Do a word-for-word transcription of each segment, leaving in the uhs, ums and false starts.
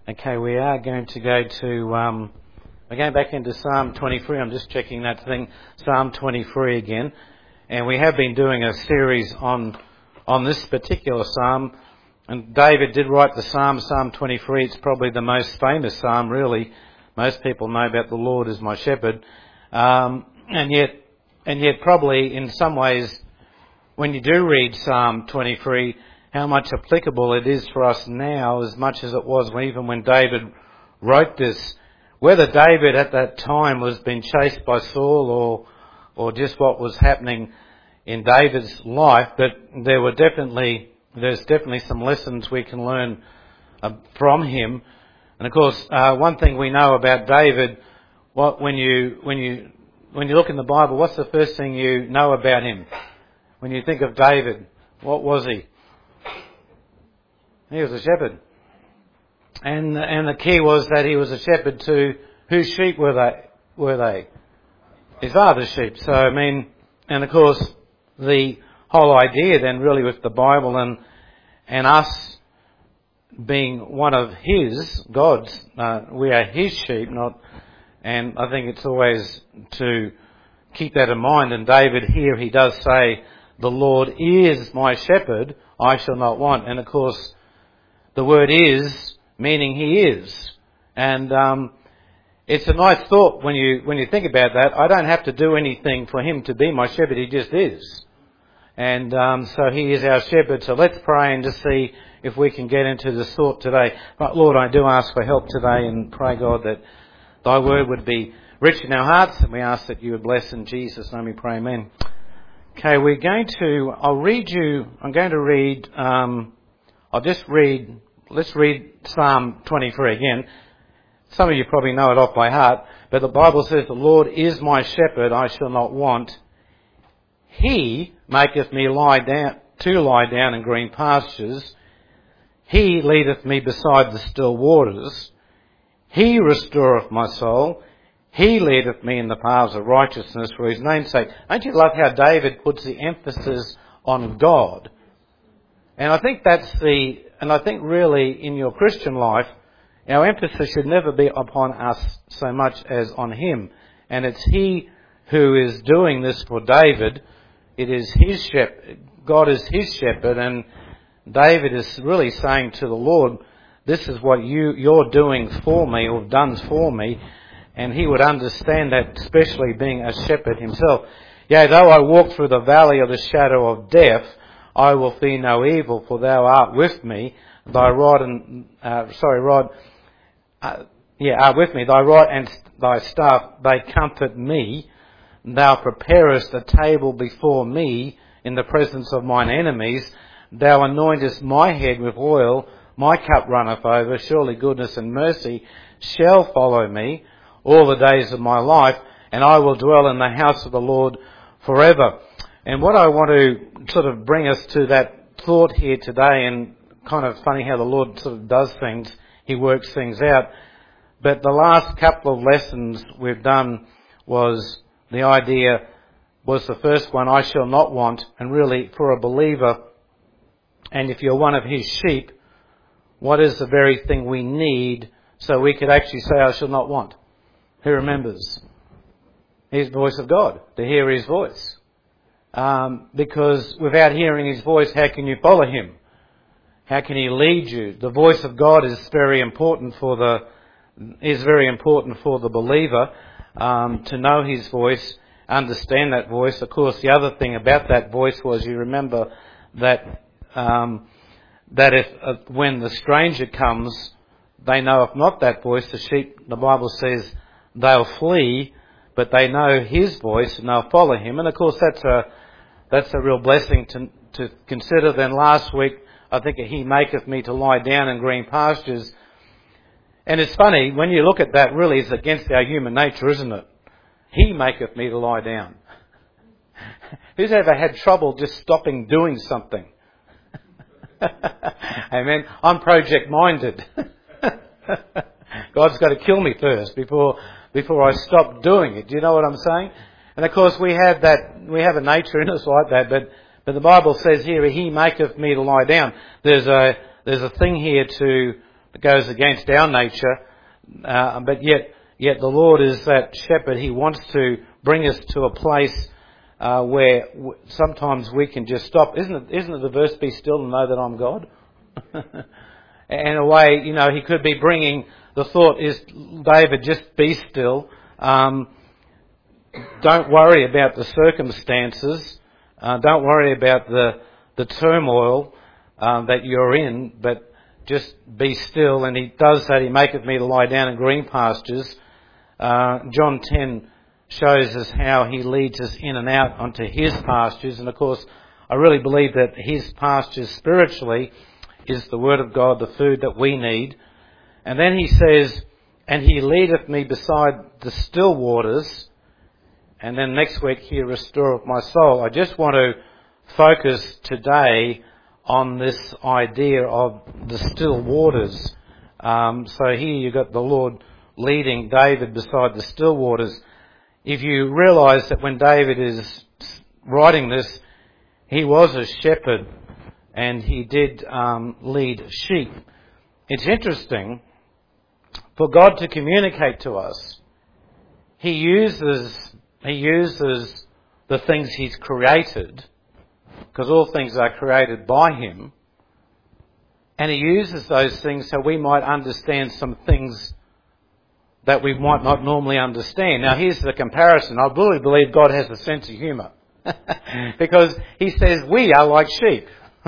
Okay, we are going to go to, um, we're going back into Psalm twenty-three. I'm just checking that thing, Psalm twenty-three again. And we have been doing a series on on this particular psalm. And David did write the psalm, Psalm twenty-three. It's probably the most famous psalm, really. Most people know about the Lord as my shepherd. Um, and yet, and yet probably in some ways, when you do read Psalm twenty-three, how much applicable it is for us now as much as it was when, even when David wrote this. Whether David at that time was being chased by Saul or or just what was happening in David's life, but there were definitely, there's definitely some lessons we can learn uh, from him. And of course, uh, one thing we know about David, what when you when you when you look in the Bible, what's the first thing you know about him? When you think of David, what was he? He was a shepherd. And and the key was that he was a shepherd to whose sheep were they? Were they? His father's sheep. So, I mean, and of course, the whole idea then really with the Bible and and us being one of his, God's, uh, we are his sheep, not, and I think it's always to keep that in mind. And David here, he does say, the Lord is my shepherd, I shall not want. And of course, the word is, meaning he is. And um, it's a nice thought when you when you think about that. I don't have to do anything for him to be my shepherd, he just is. And um, so he is our shepherd. So let's pray and just see if we can get into this thought today. But Lord, I do ask for help today and pray, God, that thy word would be rich in our hearts. And we ask that you would bless in Jesus' name we pray, amen. Okay, we're going to, I'll read you, I'm going to read... Um, I'll just read, let's read Psalm twenty-three again. Some of you probably know it off by heart, but the Bible says, the Lord is my shepherd, I shall not want. He maketh me lie down, to lie down in green pastures. He leadeth me beside the still waters. He restoreth my soul. He leadeth me in the paths of righteousness for his name's sake. Don't you love how David puts the emphasis on God? And I think that's the, and I think really in your Christian life, our emphasis should never be upon us so much as on him. And it's he who is doing this for David. It is his shepherd. God is his shepherd, and David is really saying to the Lord, this is what you, you're doing for me, or done for me. And he would understand that, especially being a shepherd himself. Yea, though I walk through the valley of the shadow of death, I will fear no evil, for thou art with me. Thy rod and, uh, sorry, rod, uh, yeah, art with me. Thy rod and thy staff, they comfort me. Thou preparest a table before me in the presence of mine enemies. Thou anointest my head with oil. My cup runneth over. Surely goodness and mercy shall follow me all the days of my life, and I will dwell in the house of the Lord forever. And what I want to sort of bring us to that thought here today, and kind of funny how the Lord sort of does things, he works things out. But the last couple of lessons we've done was, the idea was the first one, I shall not want, and really for a believer, and if you're one of his sheep, what is the very thing we need so we could actually say, I shall not want? Who remembers? His voice of God, to hear his voice. Um, because without hearing his voice, how can you follow him? How can he lead you? The voice of God is very important for the is very important for the believer, um, to know his voice, understand that voice. Of course, the other thing about that voice was, you remember that um, that if uh, when the stranger comes, they know if not that voice, the sheep, the Bible says, they'll flee, but they know his voice and they'll follow him. And of course, that's a That's a real blessing to to consider. Then last week, I think he maketh me to lie down in green pastures. And it's funny, when you look at that, really it's against our human nature, isn't it? He maketh me to lie down. Who's ever had trouble just stopping doing something? Amen. I'm project-minded. God's got to kill me first before before I stop doing it. Do you know what I'm saying? And of course we have that, we have a nature in us like that, but, but the Bible says here, he maketh me to lie down. There's a, there's a thing here to that goes against our nature. Uh, but yet, yet the Lord is that shepherd. He wants to bring us to a place uh, where w- sometimes we can just stop. Isn't it? Isn't it the verse, "Be still and know that I'm God"? In a way, you know, he could be bringing the thought: is David, just be still. Um, don't worry about the circumstances. Uh, don't worry about the the turmoil um, that you're in, but just be still. And he does that. He maketh me to lie down in green pastures. Uh, John ten shows us how he leads us in and out onto his pastures. And of course, I really believe that his pastures spiritually is the Word of God, the food that we need. And then he says, and he leadeth me beside the still waters. And then next week, he restoreth my soul. I just want to focus today on this idea of the still waters. Um, so here you've got the Lord leading David beside the still waters. If you realise that when David is writing this, he was a shepherd and he did um, lead sheep. It's interesting, for God to communicate to us, he uses he uses the things he's created, because all things are created by him, and he uses those things so we might understand some things that we might not normally understand. Now here's the comparison. I really believe God has a sense of humour because he says we are like sheep.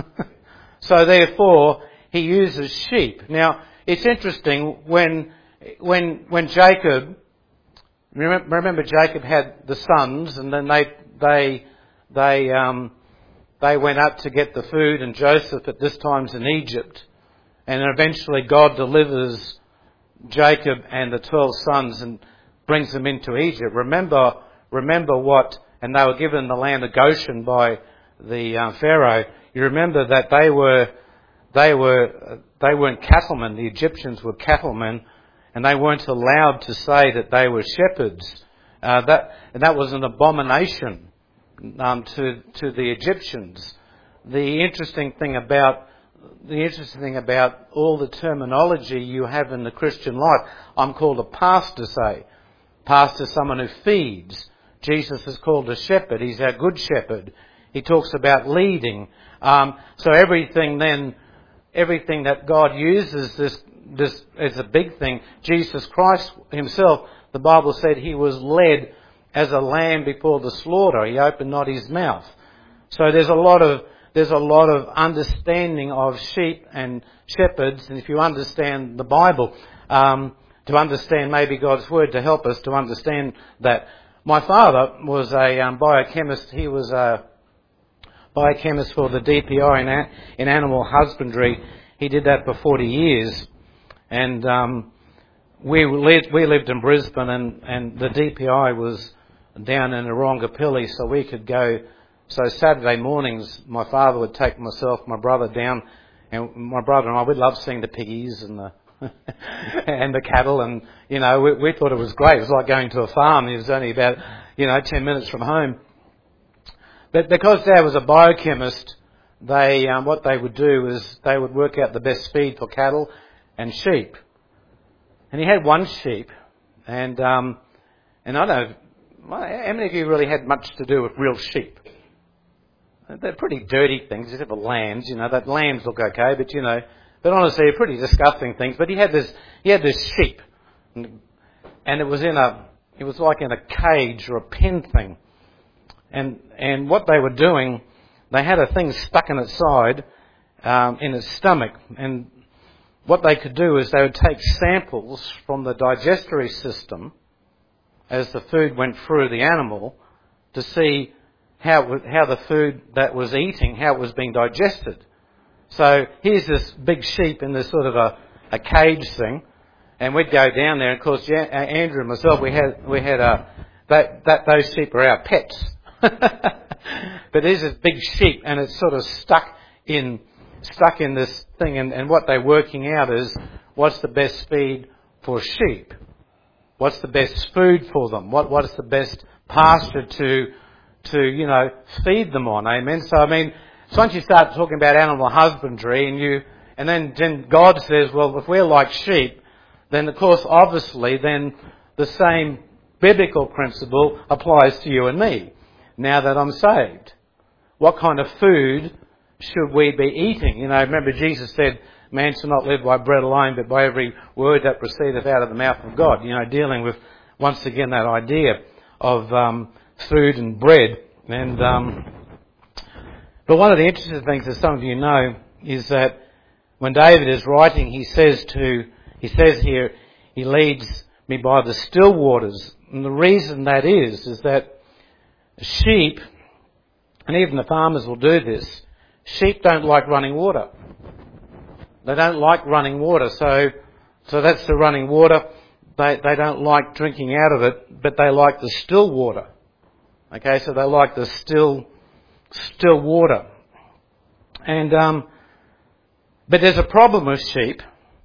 So therefore he uses sheep. Now it's interesting when when when Jacob remember, remember Jacob had the sons, and then they they they um they went up to get the food, and Joseph at this time's in Egypt, and eventually God delivers Jacob and the twelve sons and brings them into Egypt. Remember, remember what, and they were given the land of Goshen by the um, Pharaoh. You remember that they were, they were, they weren't cattlemen. The Egyptians were cattlemen, and they weren't allowed to say that they were shepherds. Uh, that and that was an abomination um, to to the Egyptians. The interesting thing about The interesting thing about all the terminology you have in the Christian life, I'm called a pastor, say. Pastor, someone who feeds. Jesus is called a shepherd. He's our good shepherd. He talks about leading. Um, so everything then, everything that God uses, this, this is a big thing. Jesus Christ himself, the Bible said he was led as a lamb before the slaughter. He opened not his mouth. So there's a lot of There's a lot of understanding of sheep and shepherds, and if you understand the Bible, um, to understand maybe God's Word to help us to understand that. My father was a um, biochemist. He was a biochemist for the D P I in, a- in animal husbandry. He did that for forty years, and um, we lived we lived in Brisbane, and, and the D P I was down in Arongapilly, so we could go. So Saturday mornings, my father would take myself, my brother down, and my brother and I, we'd love seeing the piggies and the and the cattle, and you know, we, we thought it was great. It was like going to a farm. It was only about you know ten minutes from home. But because Dad was a biochemist, they um, what they would do is they would work out the best feed for cattle and sheep. And he had one sheep, and um, and I don't know how many of you really had much to do with real sheep. They're pretty dirty things, except for lambs. You know, that lambs look okay, but you know, but honestly, they're pretty disgusting things. But he had this, he had this sheep, and, and it was in a, it was like in a cage or a pen thing. And and what they were doing, they had a thing stuck in its side, um, in its stomach. And what they could do is they would take samples from the digestive system as the food went through the animal to see how how the food that was eating, how it was being digested. So here's this big sheep in this sort of a, a cage thing, and we'd go down there. And of course, Andrew and myself, we had we had a that that those sheep are our pets. But there's this big sheep, and it's sort of stuck in stuck in this thing. And, and what they're working out is what's the best feed for sheep, what's the best food for them, what what's the best pasture to. to, you know, feed them on, amen. So, I mean, so once you start talking about animal husbandry and you, and then, then God says, well, if we're like sheep, then of course, obviously, then the same biblical principle applies to you and me. Now that I'm saved, what kind of food should we be eating? You know, remember Jesus said, man shall not live by bread alone, but by every word that proceedeth out of the mouth of God. You know, dealing with, once again, that idea of um, food and bread. And um, but one of the interesting things, as some of you know, is that when David is writing, he says to, he says here, he leads me by the still waters. And the reason that is, is that sheep, and even the farmers will do this, sheep don't like running water. They don't like running water, so so that's the running water. They they don't like drinking out of it, but they like the still water. Okay, so they like the still still water. And um, but there's a problem with sheep.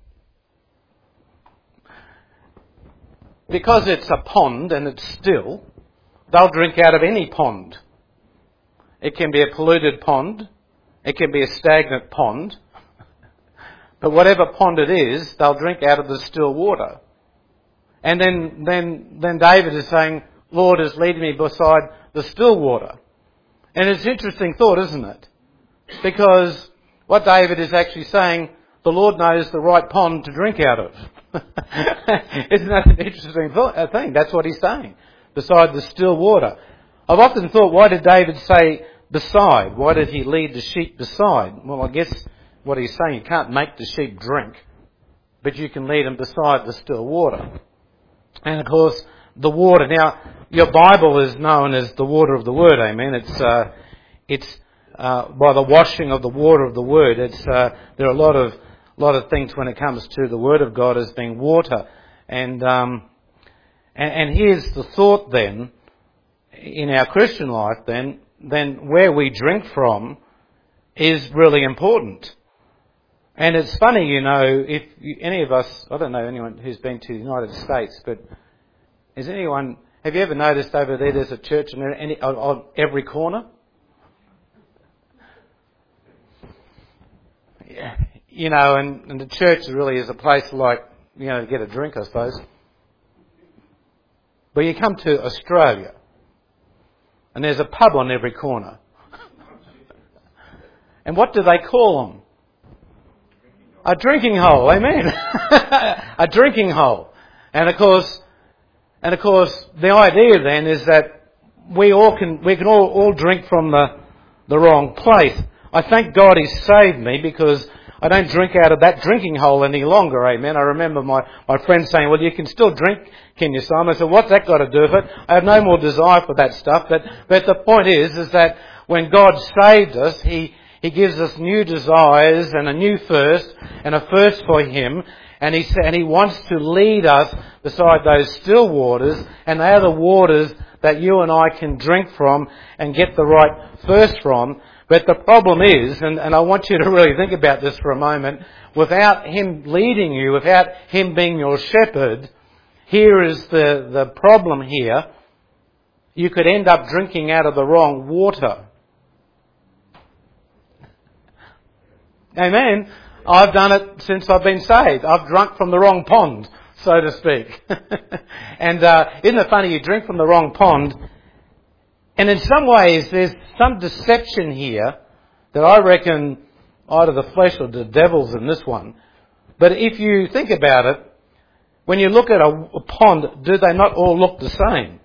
Because it's a pond and it's still, they'll drink out of any pond. It can be a polluted pond. It can be a stagnant pond. But whatever pond it is, they'll drink out of the still water. And then, then, then David is saying, Lord is leading me beside the still water. And it's an interesting thought, isn't it? Because what David is actually saying, the Lord knows the right pond to drink out of. Isn't that an interesting thing? That's what he's saying. Beside the still water. I've often thought, why did David say beside? Why did he lead the sheep beside? Well, I guess what he's saying, you can't make the sheep drink, but you can lead them beside the still water. And of course, the water. Now, your Bible is known as the water of the Word, amen. It's, uh, it's, uh, by the washing of the water of the Word. It's, uh, there are a lot of, lot of things when it comes to the Word of God as being water. And, um, and, and here's the thought then, in our Christian life then, then where we drink from is really important. And it's funny, you know, if you, any of us, I don't know anyone who's been to the United States, but is anyone, have you ever noticed over there there's a church on, any, on, on every corner? Yeah. You know, and, and the church really is a place like, you know, to get a drink, I suppose. But you come to Australia, and there's a pub on every corner. And what do they call them? A drinking hole, amen. A drinking hole. And of course, and of course, the idea then is that we all can, we can all, all drink from the, the wrong place. I thank God He saved me because I don't drink out of that drinking hole any longer, amen. I remember my, my friend saying, well, you can still drink, can you, Simon? I said, what's that got to do with it? I have no more desire for that stuff. But, but the point is, is that when God saved us, He, He gives us new desires and a new thirst and a thirst for Him. And he, and he wants to lead us beside those still waters. And they are the waters that you and I can drink from and get the right thirst from. But the problem is, and, and I want you to really think about this for a moment, without Him leading you, without Him being your shepherd, here is the, the problem here. You could end up drinking out of the wrong water. Amen. I've done it since I've been saved. I've drunk from the wrong pond, so to speak. And uh, isn't it funny, you drink from the wrong pond, and in some ways there's some deception here that I reckon either the flesh or the devil's in this one. But if you think about it, when you look at a, a pond, do they not all look the same?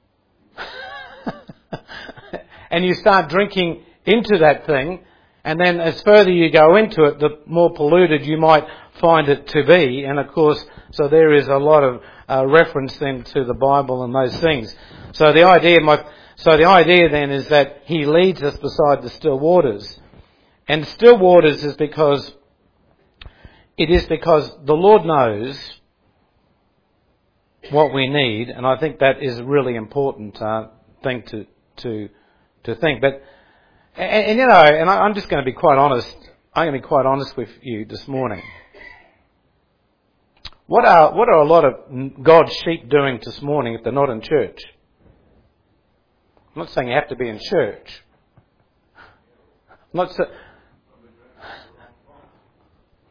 And you start drinking into that thing, and then as further you go into it, the more polluted you might find it to be. And of course, so there is a lot of uh, reference then to the Bible and those things. So the idea, my, so the idea then is that He leads us beside the still waters. And still waters is because, it is because the Lord knows what we need. And I think that is a really important uh, thing to, to, to think. But And, and you know, and I, I'm just going to be quite honest. I'm going to be quite honest with you this morning. What are what are a lot of God's sheep doing this morning if they're not in church? I'm not saying you have to be in church. I'm not sa-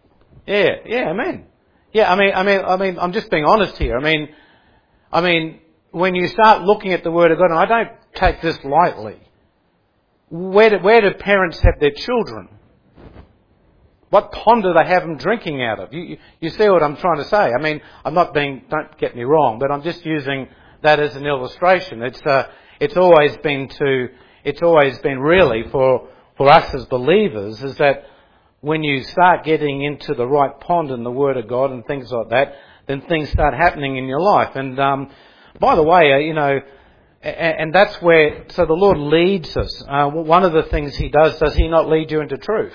Yeah, yeah, amen. Yeah, I mean, I mean, I mean, I'm just being honest here. I mean, I mean, when you start looking at the Word of God, and I don't take this lightly, where do, where do parents have their children? What pond do they have them drinking out of? You, you, you see what I'm trying to say? I mean, I'm not being, don't get me wrong, but I'm just using that as an illustration. It's, uh, it's always been to, it's always been really for, for us as believers is that when you start getting into the right pond in the Word of God and things like that, then things start happening in your life. And, um, by the way, uh, you know, and, and that's where, so the Lord leads us. Uh, one of the things He does, does He not lead you into truth?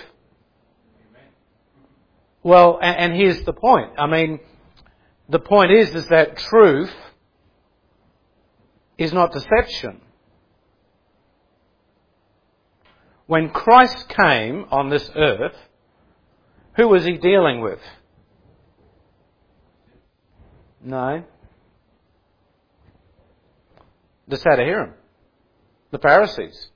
Well, and, and here's the point. I mean, the point is, is that truth is not deception. When Christ came on this earth, who was He dealing with? No. The Sadducees, the Pharisees.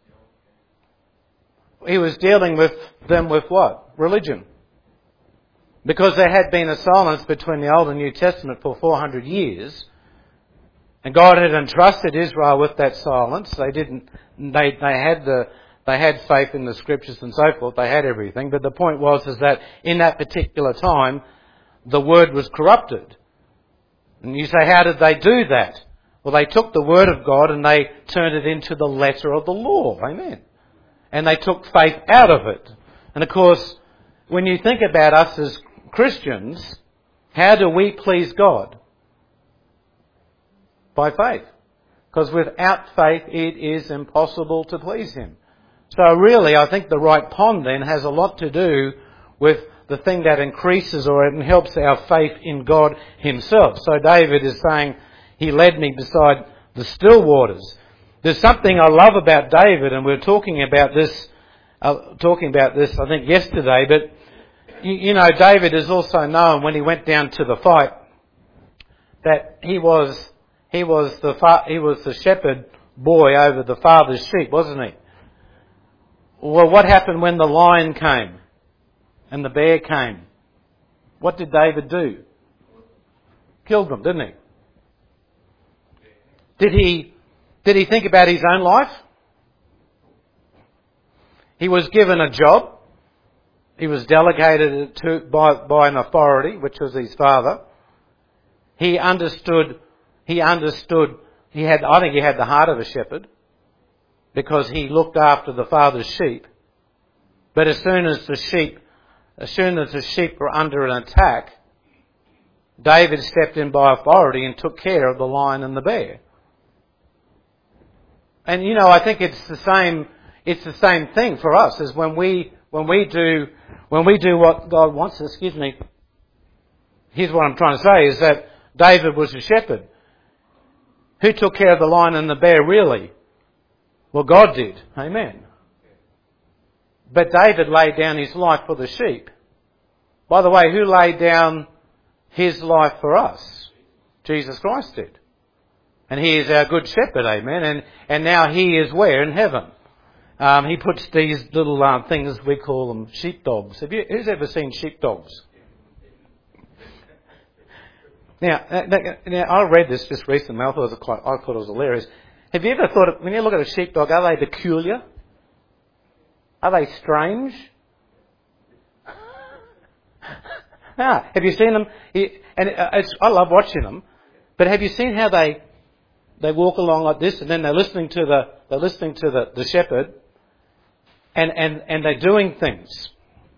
He was dealing with them with what? Religion. Because there had been a silence between the Old and New Testament for four hundred years, and God had entrusted Israel with that silence. They didn't. They they had the they had faith in the Scriptures and so forth. They had everything. But the point was is that in that particular time, the Word was corrupted. And you say, how did they do that? Well, they took the Word of God and they turned it into the letter of the law. Amen. And they took faith out of it. And of course, when you think about us as Christians, how do we please God? By faith. Because without faith it is impossible to please Him. So really I think the right pond then has a lot to do with the thing that increases or it helps our faith in God Himself. So David is saying, He led me beside the still waters. There's something I love about David, and we were talking about this, uh, talking about this I think yesterday, but You, you know, David is also known when he went down to the fight that he was he was the fa- he was the shepherd boy over the father's sheep, wasn't he? Well, what happened when the lion came and the bear came? What did David do? Killed them, didn't he? Did he did he think about his own life? He was given a job. He was delegated to by, by an authority, which was his father. He understood, he understood, he had, I think he had the heart of a shepherd because he looked after the father's sheep. But as soon as the sheep, as soon as the sheep were under an attack, David stepped in by authority and took care of the lion and the bear. And you know, I think it's the same, it's the same thing for us as when we, when we do, when we do what God wants us, excuse me, here's what I'm trying to say, is that David was a shepherd. Who took care of the lion and the bear really? Well, God did. Amen. But David laid down his life for the sheep. By the way, who laid down his life for us? Jesus Christ did. And He is our good shepherd, amen. And, and now He is where? In heaven. Um, he puts these little uh, things, we call them sheepdogs. Have you, who's ever seen sheepdogs? Now, now, I read this just recently. I thought it was quite, I thought it was hilarious. Have you ever thought, when you look at a sheepdog, are they peculiar? Are they strange? Ah, have you seen them? And it's, I love watching them. But have you seen how they they walk along like this, and then they're listening to the they're listening to the, the shepherd, and, and, and they're doing things.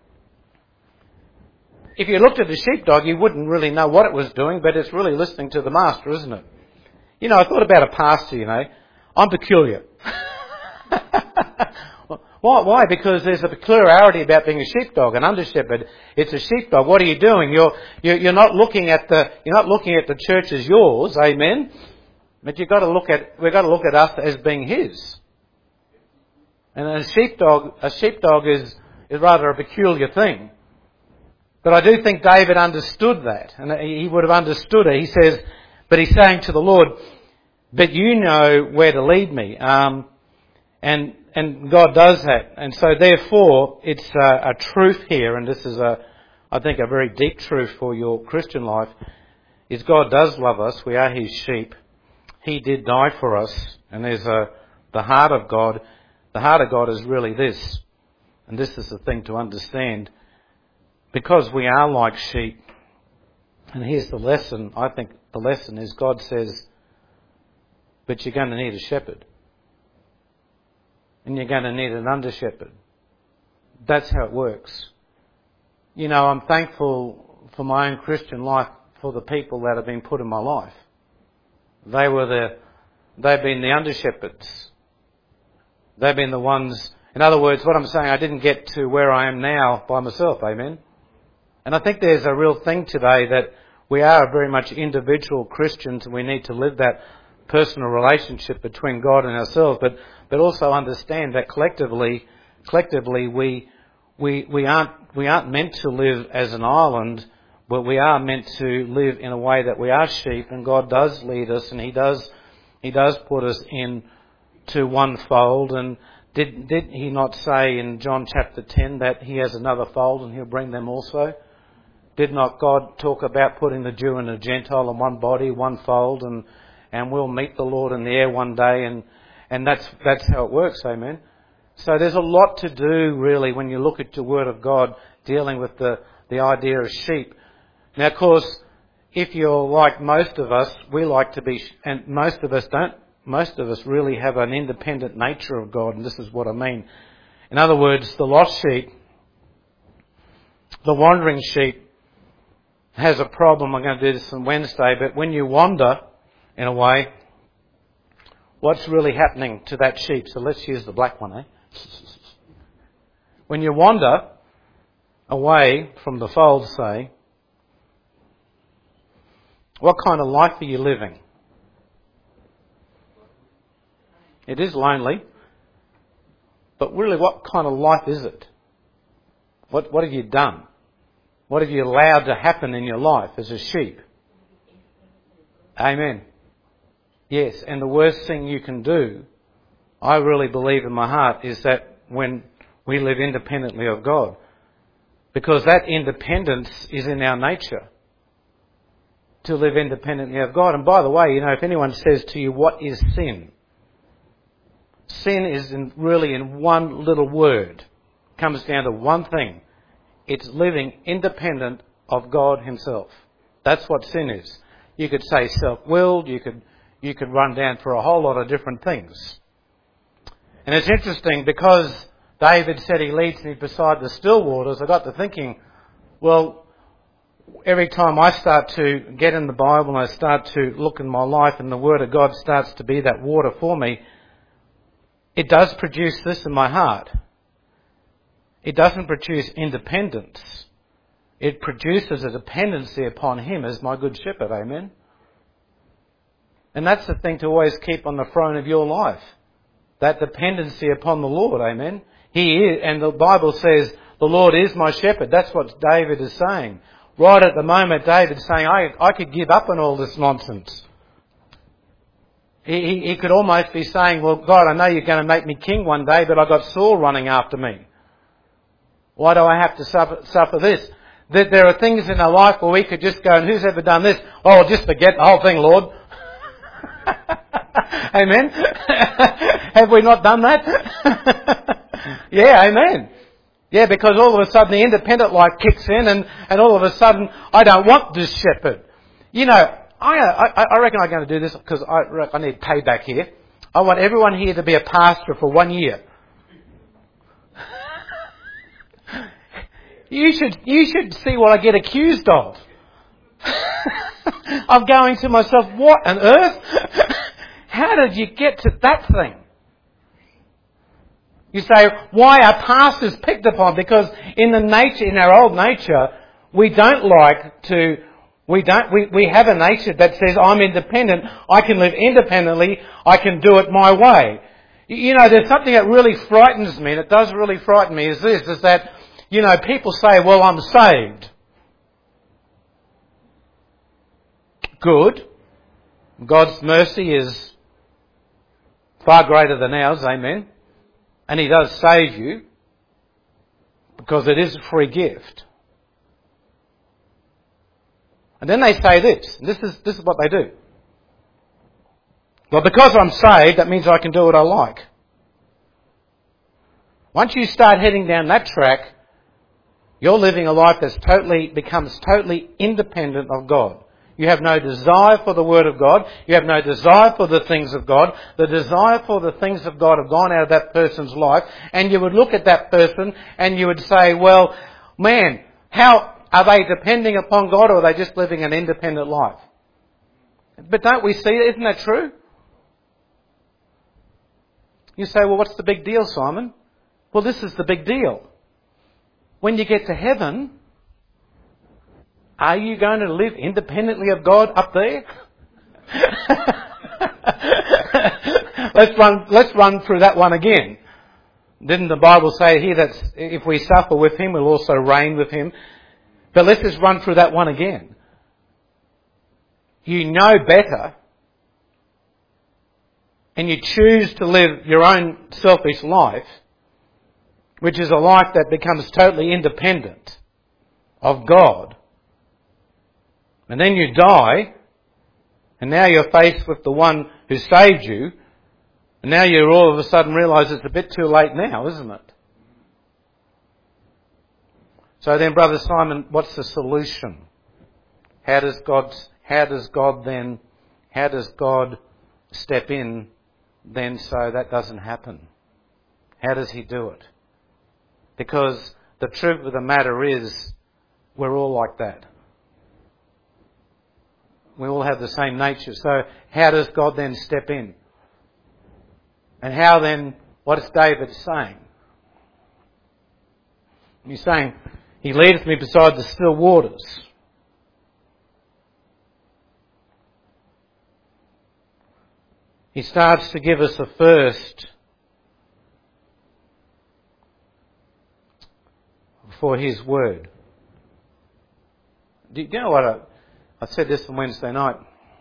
If you looked at the sheepdog, you wouldn't really know what it was doing, but it's really listening to the master, isn't it? You know, I thought about a pastor, you know. I'm peculiar. Why? Why? Because there's a peculiarity about being a sheepdog, an under shepherd. It's a sheepdog. What are you doing? You're, you're you're not looking at the you're not looking at the church as yours, amen. But you've got to look at we've got to look at us as being His. And a sheepdog a sheepdog is is rather a peculiar thing. But I do think David understood that, and he would have understood it. He says, but he's saying to the Lord, "But you know where to lead me." Um, and And God does that. And so therefore, it's a, a truth here, and this is a, I think a very deep truth for your Christian life is God does love us. We are his sheep. He did die for us. And there's a, the heart of God. The heart of God is really this. And this is the thing to understand. Because we are like sheep. And here's the lesson. I think the lesson is God says, but you're going to need a shepherd. And you're going to need an under-shepherd. That's how it works. You know, I'm thankful for my own Christian life for the people that have been put in my life. They were the, they've been the under-shepherds. They've been the ones, in other words, what I'm saying, I didn't get to where I am now by myself, amen? And I think there's a real thing today that we are very much individual Christians and we need to live that personal relationship between God and ourselves, but, but also understand that collectively, collectively we, we, we aren't, we aren't meant to live as an island, but we are meant to live in a way that we are sheep, and God does lead us, and He does, He does put us in to one fold. And did, did He not say in John chapter ten that He has another fold and He'll bring them also? Did not God talk about putting the Jew and the Gentile in one body, one fold, and and we'll meet the Lord in the air one day, and, and that's that's how it works, amen? So there's a lot to do, really, when you look at the Word of God, dealing with the, the idea of sheep. Now, of course, if you're like most of us, we like to be, and most of us don't, most of us really have an independent nature of God, and this is what I mean. In other words, the lost sheep, the wandering sheep, has a problem. I'm going to do this on Wednesday, but when you wander, in a way, what's really happening to that sheep? So let's use the black one, eh? When you wander away from the fold, say, what kind of life are you living? It is lonely, but really what kind of life is it? What, what have you done? What have you allowed to happen in your life as a sheep? Amen. Yes, and the worst thing you can do, I really believe in my heart, is that when we live independently of God. Because that independence is in our nature, to live independently of God. And by the way, you know, if anyone says to you, what is sin? Sin is in, really in one little word. It comes down to one thing. It's living independent of God Himself. That's what sin is. You could say self-willed, you could you could run down for a whole lot of different things. And it's interesting because David said He leads me beside the still waters. I got to thinking, well, every time I start to get in the Bible and I start to look in my life and the Word of God starts to be that water for me, it does produce this in my heart. It doesn't produce independence. It produces a dependency upon Him as my good shepherd, amen? And that's the thing to always keep on the throne of your life. That dependency upon the Lord, amen? He is, and the Bible says, the Lord is my shepherd. That's what David is saying. Right at the moment, David's saying, I, I could give up on all this nonsense. He, he, he could almost be saying, well, God, I know you're going to make me king one day, but I've got Saul running after me. Why do I have to suffer, suffer this? That there are things in our life where we could just go, and who's ever done this? Oh, just forget the whole thing, Lord. Amen? Have we not done that? Yeah, amen. Yeah, because all of a sudden the independent life kicks in, and, and all of a sudden I don't want this shepherd. You know, I I, I reckon I'm going to do this because I, I need payback here. I want everyone here to be a pastor for one year. You should you should see what I get accused of. I'm going to myself, what on earth? How did you get to that thing? You say, why are pastors picked upon? Because in the nature, in our old nature, we don't like to, we don't, we, we have a nature that says, I'm independent, I can live independently, I can do it my way. You know, there's something that really frightens me, and it does really frighten me, is this, is that, you know, people say, well, I'm saved. Good. God's mercy is far greater than ours, amen. And He does save you because it is a free gift. And then they say this, and this is, this is what they do. Well, because I'm saved, that means I can do what I like. Once you start heading down that track, you're living a life that's totally, becomes totally independent of God. You have no desire for the Word of God. You have no desire for the things of God. The desire for the things of God have gone out of that person's life. And you would look at that person and you would say, well, man, how are they depending upon God, or are they just living an independent life? But don't we see it? Isn't that true? You say, well, what's the big deal, Simon? Well, this is the big deal. When you get to heaven, are you going to live independently of God up there? let's run, let's run through that one again. Didn't the Bible say here that if we suffer with Him, we'll also reign with Him? But let's just run through that one again. You know better, and you choose to live your own selfish life, which is a life that becomes totally independent of God. And then you die, and now you're faced with the one who saved you, and now you all of a sudden realise it's a bit too late now, isn't it? So then, Brother Simon, what's the solution? How does God, how does God then, how does God step in then so that doesn't happen? How does He do it? Because the truth of the matter is, we're all like that. We all have the same nature. So how does God then step in? And how then, what is David saying? He's saying, He leadeth me beside the still waters. He starts to give us a first for His word. Do you know what a, I said this on Wednesday night.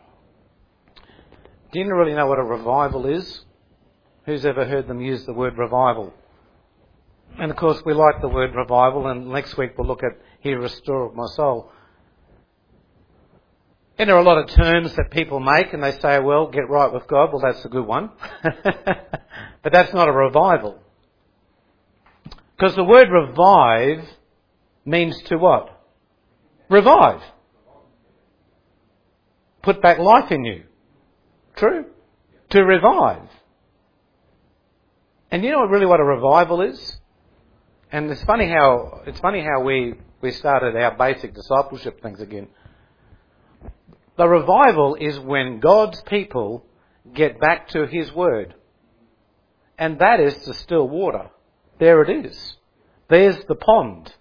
Do you really know what a revival is? Who's ever heard them use the word revival? And of course we like the word revival, and next week we'll look at He restored my soul. And there are a lot of terms that people make and they say, well, get right with God. Well, that's a good one. But that's not a revival. Because the word revive means to what? Revive. Put back life in you. True? To revive. And you know really what a revival is? And it's funny how it's funny how we, we started our basic discipleship things again. The revival is when God's people get back to His word. And that is the still water. There it is. There's the pond.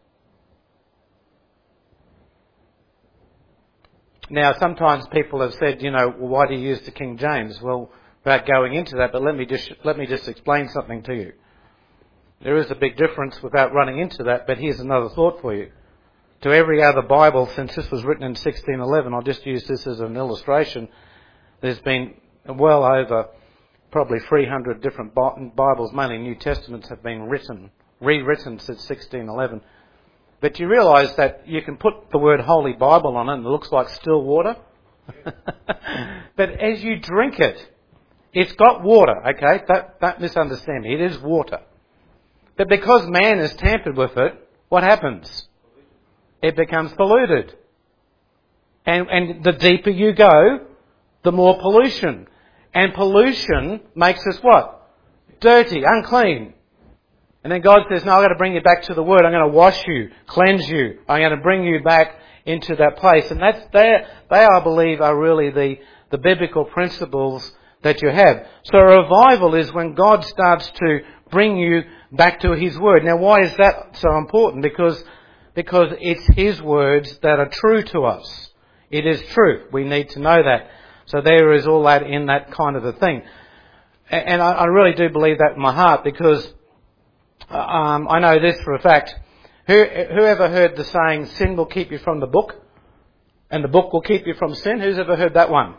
Now, sometimes people have said, you know, well, why do you use the King James? Well, without going into that, but let me just let me just explain something to you. There is a big difference without running into that, but here's another thought for you. To every other Bible, since this was written in sixteen eleven, I'll just use this as an illustration, there's been well over probably three hundred different Bibles, mainly New Testaments, have been written, rewritten since sixteen eleven. But you realise that you can put the word Holy Bible on it and it looks like still water. But as you drink it, it's got water, okay? Don't, don't misunderstand me. It is water. But because man has tampered with it, what happens? It becomes polluted. And, and the deeper you go, the more pollution. And pollution makes us what? Dirty, unclean. And then God says, no, I've got to bring you back to the Word. I'm going to wash you, cleanse you. I'm going to bring you back into that place. And that's they, they I believe, are really the, the biblical principles that you have. So a revival is when God starts to bring you back to His Word. Now, why is that so important? Because Because it's His words that are true to us. It is truth. We need to know that. So there is all that in that kind of a thing. And I really do believe that in my heart, because um, I know this for a fact. Who, whoever heard the saying, sin will keep you from the book, and the book will keep you from sin? Who's ever heard that one?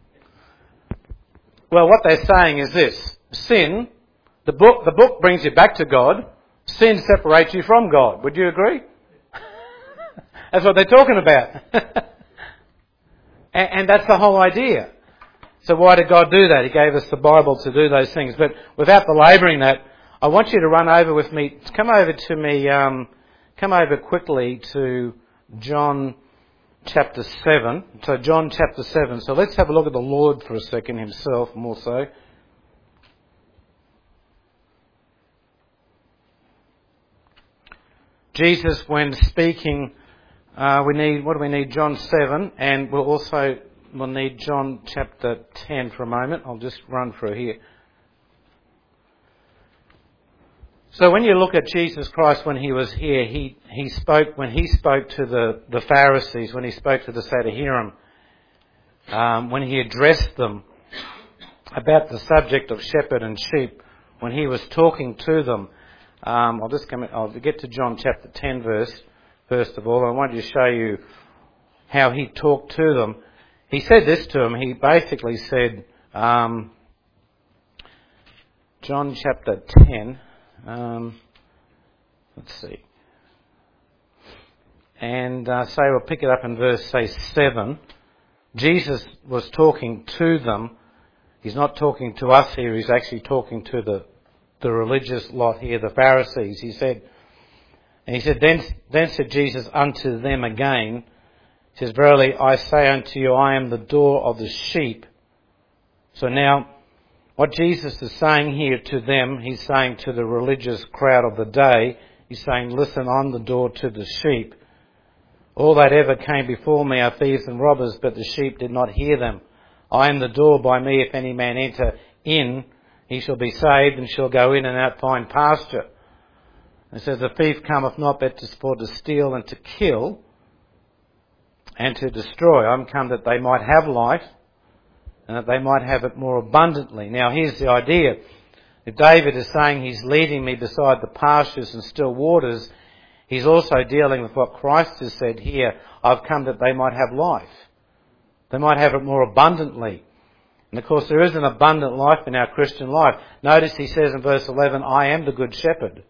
Well, what they're saying is this. Sin, the book, the book brings you back to God. Sin separates you from God. Would you agree? That's what they're talking about. And, and that's the whole idea. So why did God do that? He gave us the Bible to do those things. But without belabouring that, I want you to run over with me. Come over to me, um, come over quickly to John chapter seven. So John chapter seven. So let's have a look at the Lord for a second himself more so. Jesus, when speaking, uh, we need, what do we need? John seven, and we'll also, we'll need John chapter ten for a moment. I'll just run through here. So when you look at Jesus Christ when he was here, he, he spoke, when he spoke to the, the Pharisees, when he spoke to the Sanhedrin, um, when he addressed them about the subject of shepherd and sheep, when he was talking to them, Um, I'll just come. I'll get to John chapter ten verse first of all. I want to show you how he talked to them. He said this to them. He basically said, um, John chapter ten. Um, let's see, and uh, say we'll pick it up in verse say seven. Jesus was talking to them. He's not talking to us here. He's actually talking to the. the religious lot here, the Pharisees. He said, and he said, then, then said Jesus unto them again, he says, verily I say unto you, I am the door of the sheep. So now, what Jesus is saying here to them, he's saying to the religious crowd of the day, he's saying, listen, I'm the door to the sheep. All that ever came before me are thieves and robbers, but the sheep did not hear them. I am the door. By me if any man enter in, he shall be saved and shall go in and out find pasture. It says, the thief cometh not but to, for to steal and to kill and to destroy. I'm come that they might have life and that they might have it more abundantly. Now here's the idea. If David is saying he's leading me beside the pastures and still waters, he's also dealing with what Christ has said here. I've come that they might have life. They might have it more abundantly. And of course there is an abundant life in our Christian life. Notice he says in verse eleven, I am the good shepherd.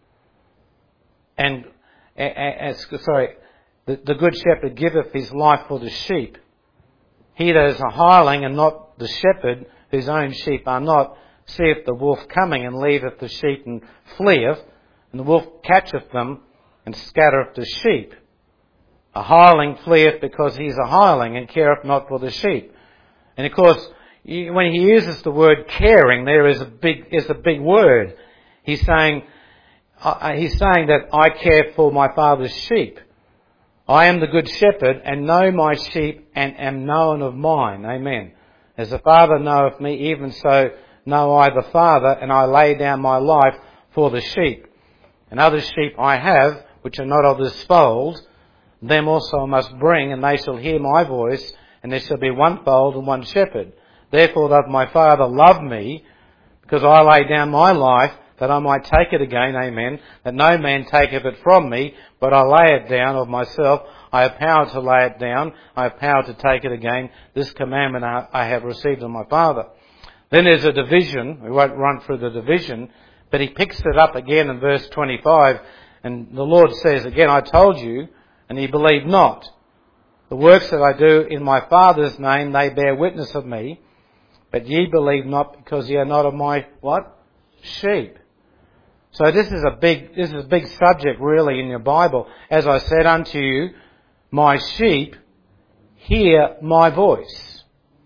And, uh, uh, sorry, the, the good shepherd giveth his life for the sheep. He that is a hireling and not the shepherd, whose own sheep are not, seeth the wolf coming and leaveth the sheep and fleeth, and the wolf catcheth them and scattereth the sheep. A hireling fleeth because he is a hireling and careth not for the sheep. And of course, when he uses the word caring, there is a big is a big word. He's saying uh, he's saying that I care for my Father's sheep. I am the good shepherd and know my sheep and am known of mine. Amen. As the Father knoweth me, even so know I the Father, and I lay down my life for the sheep. And other sheep I have, which are not of this fold, them also I must bring, and they shall hear my voice, and there shall be one fold and one shepherd. Therefore doth my Father love me, because I lay down my life, that I might take it again, amen, that no man taketh it from me, but I lay it down of myself. I have power to lay it down, I have power to take it again. This commandment I have received of my Father. Then there's a division, we won't run through the division, but he picks it up again in verse twenty-five, and the Lord says, again, I told you, and ye believe not. The works that I do in my Father's name, they bear witness of me. But ye believe not, because ye are not of my, what? Sheep. So this is a big, this is a big subject really in your Bible. As I said unto you, my sheep hear my voice.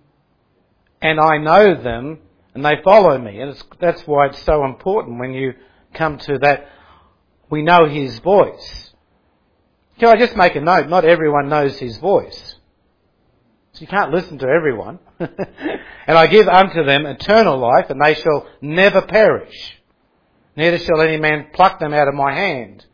And I know them, and they follow me. And it's, that's why it's so important when you come to that, we know his voice. Can I just make a note? Not everyone knows his voice. So you can't listen to everyone. And I give unto them eternal life, and they shall never perish. Neither shall any man pluck them out of my hand.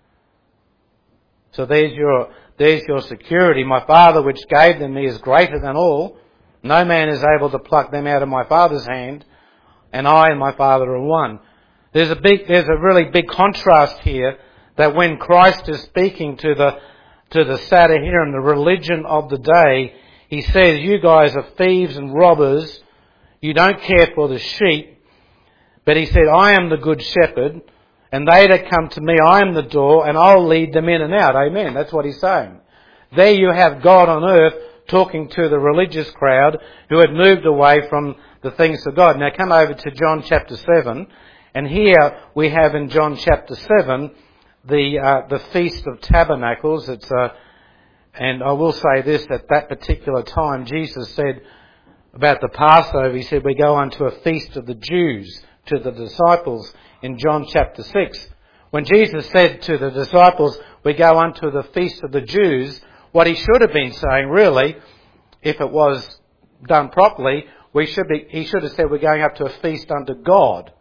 So there's your, there's your security. My Father which gave them me is greater than all. No man is able to pluck them out of my Father's hand. And I and my Father are one. There's a big, there's a really big contrast here, that when Christ is speaking to the, to the Sanhedrin, the religion of the day, he says, you guys are thieves and robbers. You don't care for the sheep. But he said, I am the good shepherd. And they that come to me, I am the door, and I'll lead them in and out. Amen. That's what he's saying. There you have God on earth talking to the religious crowd who had moved away from the things of God. Now come over to John chapter seven, and here we have in John chapter seven the uh, the Feast of Tabernacles. It's a, and I will say this, at that particular time Jesus said about the Passover, he said we go unto a feast of the Jews, to the disciples in John chapter six. When Jesus said to the disciples, we go unto the feast of the Jews, what he should have been saying really, if it was done properly, we should be, he should have said we're going up to a feast unto God.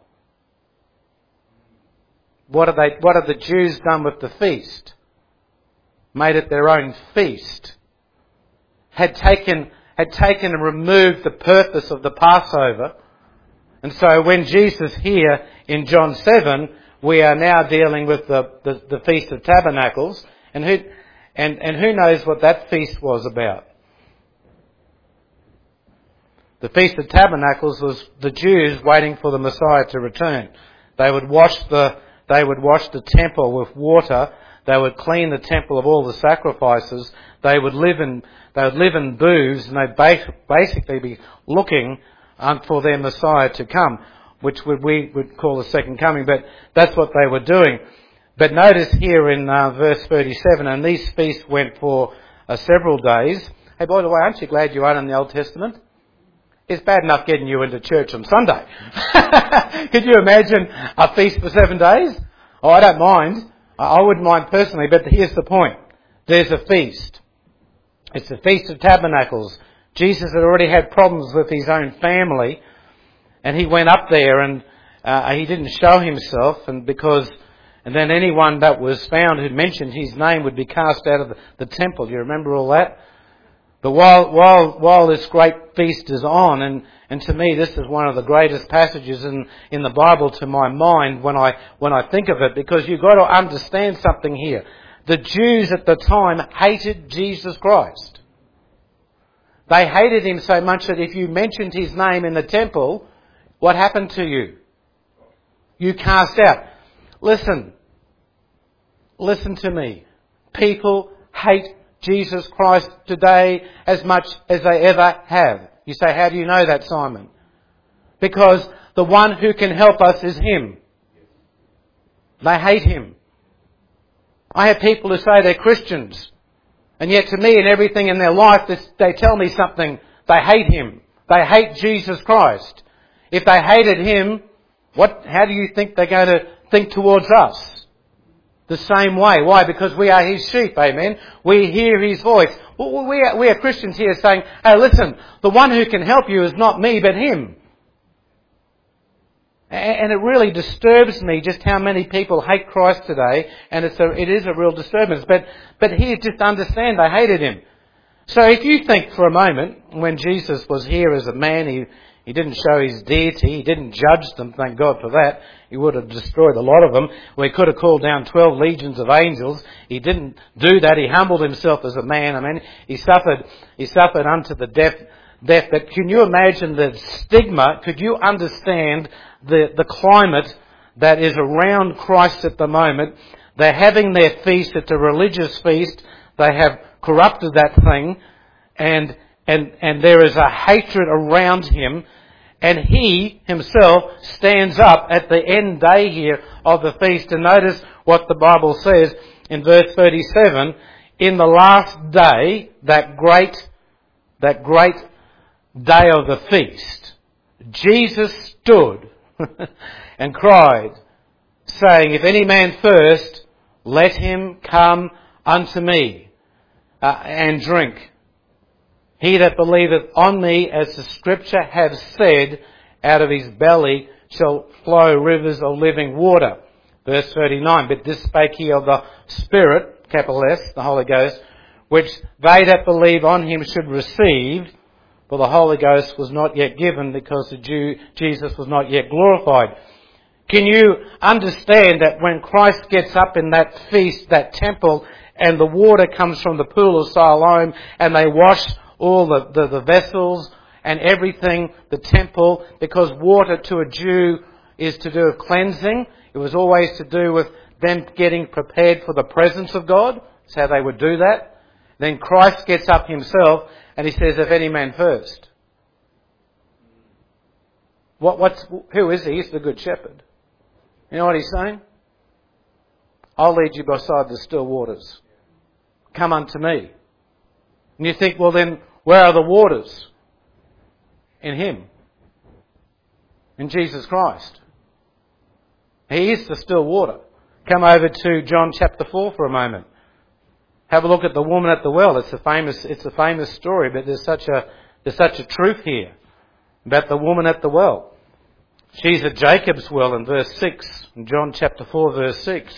What have they, what have the Jews done with the feast? Made it their own feast. Had taken, had taken and removed the purpose of the Passover. And so when Jesus here in John seven, we are now dealing with the, the, the Feast of Tabernacles. And who, and, and who knows what that feast was about? The Feast of Tabernacles was the Jews waiting for the Messiah to return. They would wash the, they would wash the temple with water. They would clean the temple of all the sacrifices. They would live in, they would live in booths, and they'd basically be looking um, for their Messiah to come, which would, we would call the second coming, but that's what they were doing. But notice here in uh, verse thirty-seven, and these feasts went for uh, several days. Hey, by the way, aren't you glad you aren't in the Old Testament? It's bad enough getting you into church on Sunday. Could you imagine a feast for seven days? Oh, I don't mind. I wouldn't mind personally, but here's the point. There's a feast. It's the Feast of Tabernacles. Jesus had already had problems with his own family, and he went up there and uh, he didn't show himself, and because, and then anyone that was found who mentioned his name would be cast out of the, the temple. Do you remember all that? But while while while this great feast is on, and, and to me this is one of the greatest passages in, in the Bible to my mind when I when I think of it, because you've got to understand something here. The Jews at the time hated Jesus Christ. They hated him so much that if you mentioned his name in the temple, what happened to you? You cast out. Listen. Listen to me. People hate Jesus Christ today as much as they ever have. You say, how do you know that, Simon? Because the one who can help us is him. They hate him. I have people who say they're Christians, and yet to me in everything in their life they tell me something. They hate him. They hate Jesus Christ. If they hated him, what? How do you think they're going to think towards us? The same way. Why? Because we are his sheep, amen? We hear his voice. Well, we are, we are Christians here saying, hey, listen, the one who can help you is not me, but him. And it really disturbs me just how many people hate Christ today, and it's a, it is a real disturbance. But, but here, just understand, they hated him. So if you think for a moment, when Jesus was here as a man, he, he didn't show his deity, he didn't judge them, thank God for that. He would have destroyed a lot of them. We could have called down twelve legions of angels. He didn't do that. He humbled himself as a man. I mean, he suffered, he suffered unto the death, death. But can you imagine the stigma? Could you understand the, the climate that is around Christ at the moment? They're having their feast. It's a religious feast. They have corrupted that thing, and, and, and there is a hatred around him. And he himself stands up at the end day here of the feast. And notice what the Bible says in verse thirty-seven. In the last day, that great, that great day of the feast, Jesus stood and cried, saying, if any man thirst, let him come unto me uh, and drink. He that believeth on me, as the Scripture hath said, out of his belly shall flow rivers of living water. Verse thirty-nine, but this spake he of the Spirit, capital S, the Holy Ghost, which they that believe on him should receive, for the Holy Ghost was not yet given, because the Jew, Jesus was not yet glorified. Can you understand that when Christ gets up in that feast, that temple, and the water comes from the pool of Siloam, and they wash all the, the, the vessels and everything, the temple, because water to a Jew is to do with cleansing. It was always to do with them getting prepared for the presence of God. That's how they would do that. Then Christ gets up himself And he says, if any man thirst. What, what's, who is he? He's the good shepherd. You know what he's saying? I'll lead you beside the still waters. Come unto me. And you think, well then, where are the waters? In him. In Jesus Christ. He is the still water. Come over to John chapter four for a moment. Have a look at the woman at the well. It's a famous, it's a famous story, but there's such a, there's such a truth here about the woman at the well. She's at Jacob's well in verse six, in John chapter four verse six.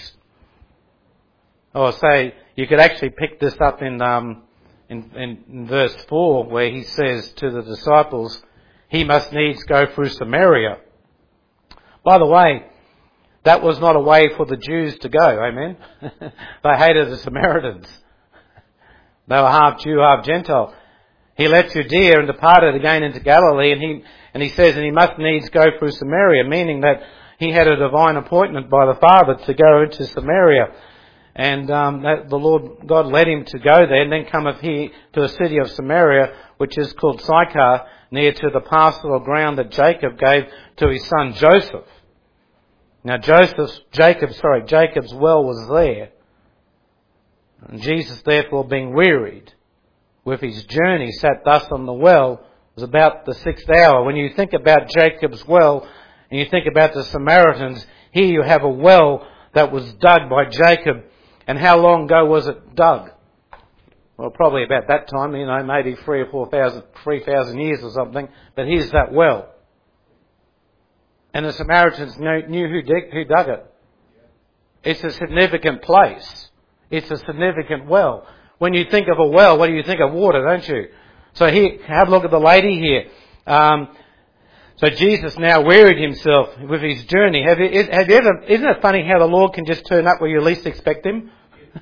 Or say, you could actually pick this up in, um, in, in, in verse four where he says to the disciples, he must needs go through Samaria. By the way, that was not a way for the Jews to go, amen? They hated the Samaritans. They were half Jew, half Gentile. He left Judea and departed again into Galilee, and he and he says, and he must needs go through Samaria, meaning that he had a divine appointment by the Father to go into Samaria. And um, that the Lord God led him to go there, and then cometh he to a city of Samaria, which is called Sychar, near to the parcel of ground that Jacob gave to his son Joseph. Now Joseph, Jacob, sorry, Jacob's well was there. And Jesus, therefore, being wearied with his journey, sat thus on the well. It was about the sixth hour. When you think about Jacob's well, and you think about the Samaritans, here you have a well that was dug by Jacob. And how long ago was it dug? Well, probably about that time, you know, maybe three or four thousand, three thousand years or something. But here's that well. And the Samaritans knew, knew who, dig, who dug it. It's a significant place. It's a significant well. When you think of a well, what do you think of? Water, don't you? So here, have a look at the lady here. Um, so Jesus now wearied himself with his journey. Have you, have you ever, isn't it funny how the Lord can just turn up where you least expect him?